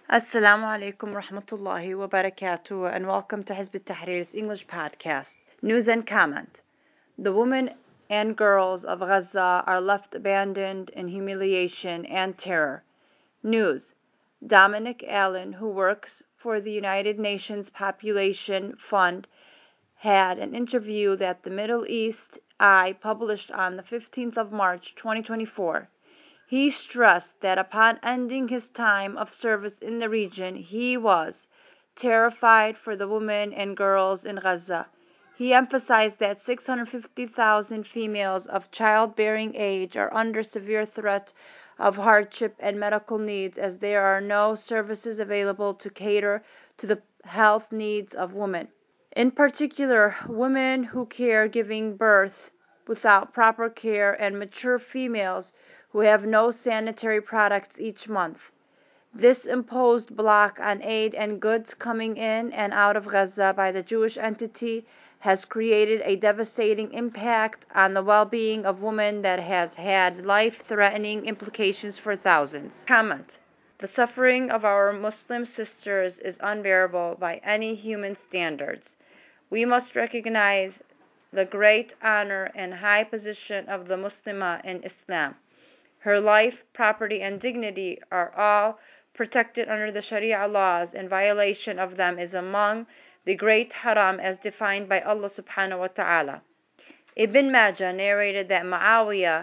Assalamu alaikum rahmatullahi wa barakatuh, and welcome to Hizb ut-Tahrir's English podcast. News and comment. The women and girls of Gaza are left abandoned in humiliation and terror. News. Dominic Allen, who works for the United Nations Population Fund, had an interview that the Middle East Eye published on the 15th of March 2024. He stressed that upon ending his time of service in the region, he was terrified for the women and girls in Gaza. He emphasized that 650,000 females of childbearing age are under severe threat of hardship and medical needs, as there are no services available to cater to the health needs of women. In particular, women who care giving birth without proper care, and mature females who have no sanitary products each month. This imposed block on aid and goods coming in and out of Gaza by the Jewish entity has created a devastating impact on the well-being of women that has had life-threatening implications for thousands. Comment. The suffering of our Muslim sisters is unbearable by any human standards. We must recognize the great honor and high position of the Muslimah in Islam. Her life, property, and dignity are all protected under the Sharia laws, and violation of them is among the great haram as defined by Allah subhanahu wa ta'ala. Ibn Majah narrated that Muawiyah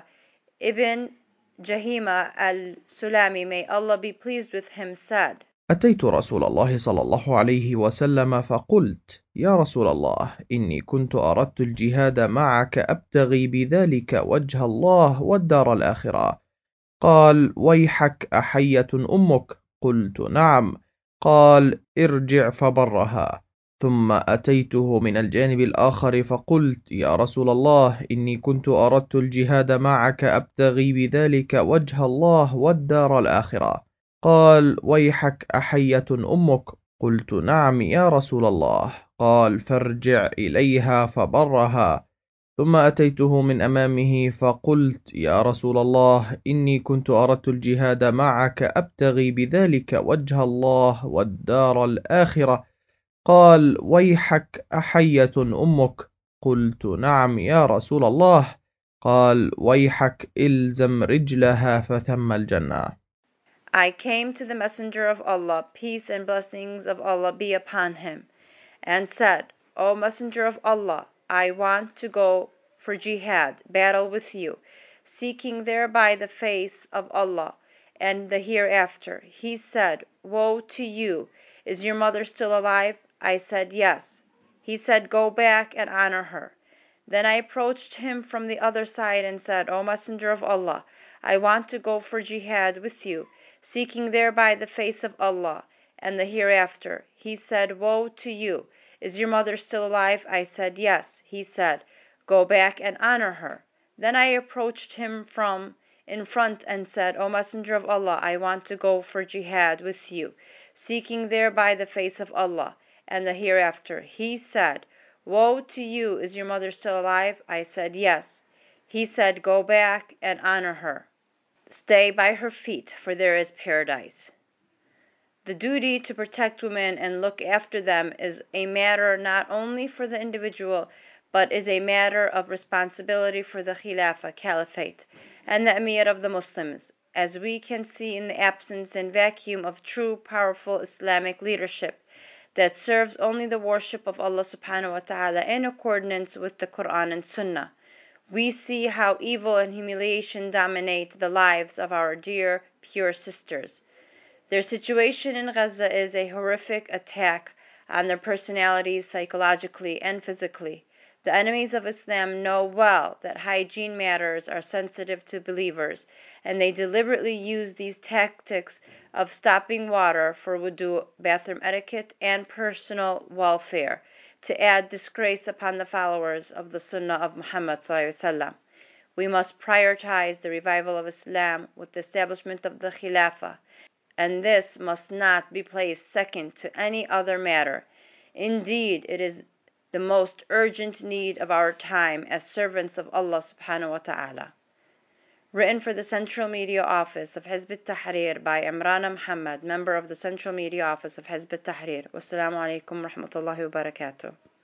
ibn Jahima al-Sulami, may Allah be pleased with him, said, أتيت رسول الله صلى الله عليه وسلم فقلت: يا رسول الله، إني كنت أردت الجهاد معك أبتغي بذلك وجه الله والدار الآخرة. قال: ويحك أحية أمك؟ قلت: نعم. قال: ارجع فبرها. ثم أتيته من الجانب الآخر فقلت: يا رسول الله، إني كنت أردت الجهاد معك أبتغي بذلك وجه الله والدار الآخرة. قال: ويحك أحية أمك؟ قلت: نعم يا رسول الله. قال: فارجع إليها فبرها. ثم أتيته من أمامه فقلت: يا رسول الله، إني كنت أردت الجهاد معك أبتغي بذلك وجه الله والدار الآخرة. قال: ويحك أحية أمك؟ قلت: نعم يا رسول الله. قال: ويحك إلزم رجلها فثم الجنة. I came to the Messenger of Allah, peace and blessings of Allah be upon him, and said, O Messenger of Allah, I want to go for jihad, battle with you, seeking thereby the face of Allah and the hereafter. He said, Woe to you! Is your mother still alive? I said, Yes. He said, Go back and honor her. Then I approached him from the other side and said, O Messenger of Allah, I want to go for jihad with you, seeking thereby the face of Allah and the hereafter. He said, Woe to you! Is your mother still alive? I said, Yes. He said, Go back and honor her. Then I approached him from in front and said, O Messenger of Allah, I want to go for jihad with you, seeking thereby the face of Allah and the hereafter. He said, Woe to you! Is your mother still alive? I said, Yes. He said, Go back and honor her. Stay by her feet, for there is paradise. The duty to protect women and look after them is a matter not only for the individual, but is a matter of responsibility for the Khilafah, Caliphate, and the Emir of the Muslims, as we can see in the absence and vacuum of true, powerful Islamic leadership that serves only the worship of Allah subhanahu wa ta'ala in accordance with the Quran and Sunnah. We see how evil and humiliation dominate the lives of our dear, pure sisters. Their situation in Gaza is a horrific attack on their personalities psychologically and physically. The enemies of Islam know well that hygiene matters are sensitive to believers, and they deliberately use these tactics of stopping water for wudu, bathroom etiquette, and personal welfare to add disgrace upon the followers of the Sunnah of Muhammad sallallahu alaihi wasallam. We must prioritize the revival of Islam with the establishment of the Khilafah, and this must not be placed second to any other matter. Indeed, it is the most urgent need of our time as servants of Allah subhanahu wa ta'ala. Written for the Central Media Office of Hizb ut-Tahrir by Imran Muhammad, member of the Central Media Office of Hizb ut-Tahrir. Wassalamu alaikum wa rahmatullahi wa barakatuh.